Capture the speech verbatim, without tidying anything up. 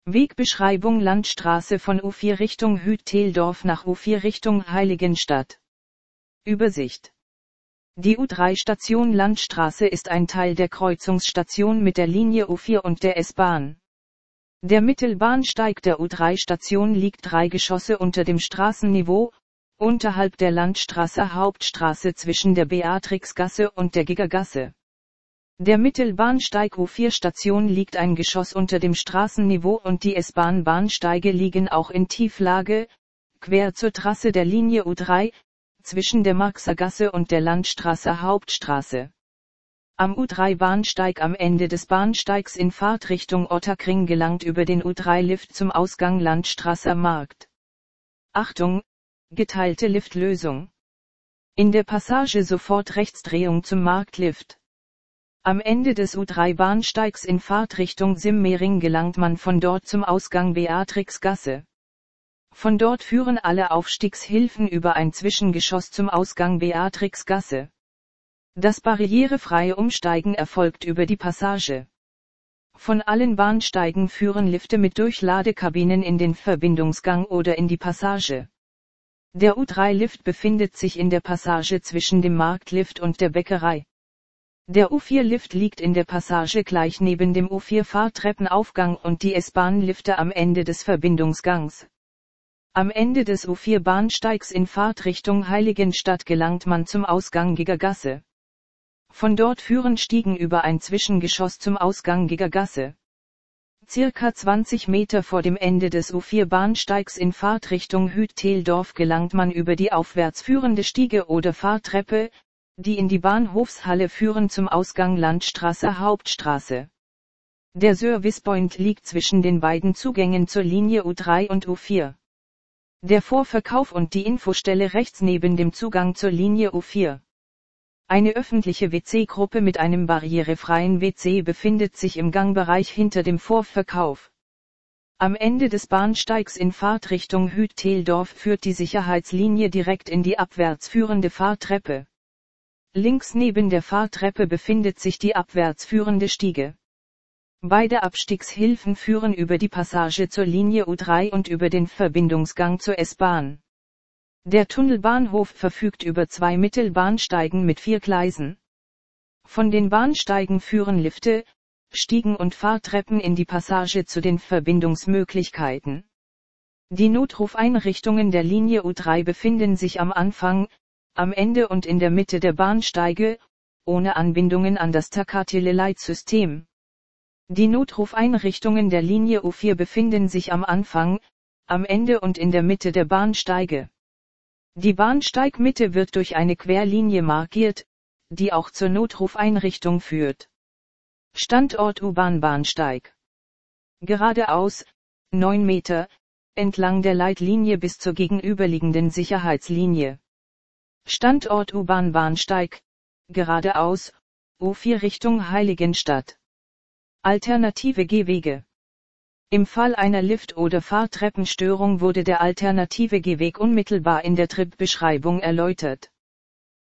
Wegbeschreibung Landstraße von U vier Richtung Hüt-Teldorf nach U vier Richtung Heiligenstadt. Übersicht. Die U drei Station Landstraße ist ein Teil der Kreuzungsstation mit der Linie U vier und der S-Bahn. Der Mittelbahnsteig der U drei Station liegt drei Geschosse unter dem Straßenniveau, unterhalb der Landstraße Hauptstraße zwischen der Beatrixgasse und der Gigergasse. Der Mittelbahnsteig U vier Station liegt ein Geschoss unter dem Straßenniveau und die S-Bahn-Bahnsteige liegen auch in Tieflage, quer zur Trasse der Linie U drei, zwischen der Marxergasse und der Landstraße Hauptstraße. Am U drei Bahnsteig am Ende des Bahnsteigs in Fahrtrichtung Ottakring gelangt über den U drei Lift zum Ausgang Landstraße Markt. Achtung! Geteilte Liftlösung. In der Passage sofort Rechtsdrehung zum Marktlift. Am Ende des U drei Bahnsteigs in Fahrtrichtung Simmering gelangt man von dort zum Ausgang Beatrixgasse. Von dort führen alle Aufstiegshilfen über ein Zwischengeschoss zum Ausgang Beatrixgasse. Das barrierefreie Umsteigen erfolgt über die Passage. Von allen Bahnsteigen führen Lifte mit Durchladekabinen in den Verbindungsgang oder in die Passage. Der U drei Lift befindet sich in der Passage zwischen dem Marktlift und der Bäckerei. Der U vier Lift liegt in der Passage gleich neben dem U vier Fahrtreppenaufgang und die S-Bahn-Lifte am Ende des Verbindungsgangs. Am Ende des U vier Bahnsteigs in Fahrtrichtung Heiligenstadt gelangt man zum Ausgang Gigergasse. Von dort führen Stiegen über ein Zwischengeschoss zum Ausgang Gigergasse. Circa zwanzig Meter vor dem Ende des U vier Bahnsteigs in Fahrtrichtung Hüt-Teldorf gelangt man über die aufwärts führende Stiege oder Fahrtreppe, die in die Bahnhofshalle führen zum Ausgang Landstraße Hauptstraße. Der Servicepoint liegt zwischen den beiden Zugängen zur Linie U drei und U vier. Der Vorverkauf und die Infostelle rechts neben dem Zugang zur Linie U vier. Eine öffentliche W C-Gruppe mit einem barrierefreien W C befindet sich im Gangbereich hinter dem Vorverkauf. Am Ende des Bahnsteigs in Fahrtrichtung Hüt-Teldorf führt die Sicherheitslinie direkt in die abwärts führende Fahrtreppe. Links neben der Fahrtreppe befindet sich die abwärts führende Stiege. Beide Abstiegshilfen führen über die Passage zur Linie U drei und über den Verbindungsgang zur S-Bahn. Der Tunnelbahnhof verfügt über zwei Mittelbahnsteigen mit vier Gleisen. Von den Bahnsteigen führen Lifte, Stiegen und Fahrtreppen in die Passage zu den Verbindungsmöglichkeiten. Die Notrufeinrichtungen der Linie U drei befinden sich am Anfang, am Ende und in der Mitte der Bahnsteige, ohne Anbindungen an das Takatele-Leitsystem. Die Notrufeinrichtungen der Linie U vier befinden sich am Anfang, am Ende und in der Mitte der Bahnsteige. Die Bahnsteigmitte wird durch eine Querlinie markiert, die auch zur Notrufeinrichtung führt. Standort U-Bahn-Bahnsteig. Geradeaus, neun Meter, entlang der Leitlinie bis zur gegenüberliegenden Sicherheitslinie. Standort U-Bahn-Bahnsteig, geradeaus, U vier Richtung Heiligenstadt. Alternative Gehwege. Im Fall einer Lift- oder Fahrtreppenstörung wurde der alternative Gehweg unmittelbar in der Tripbeschreibung erläutert.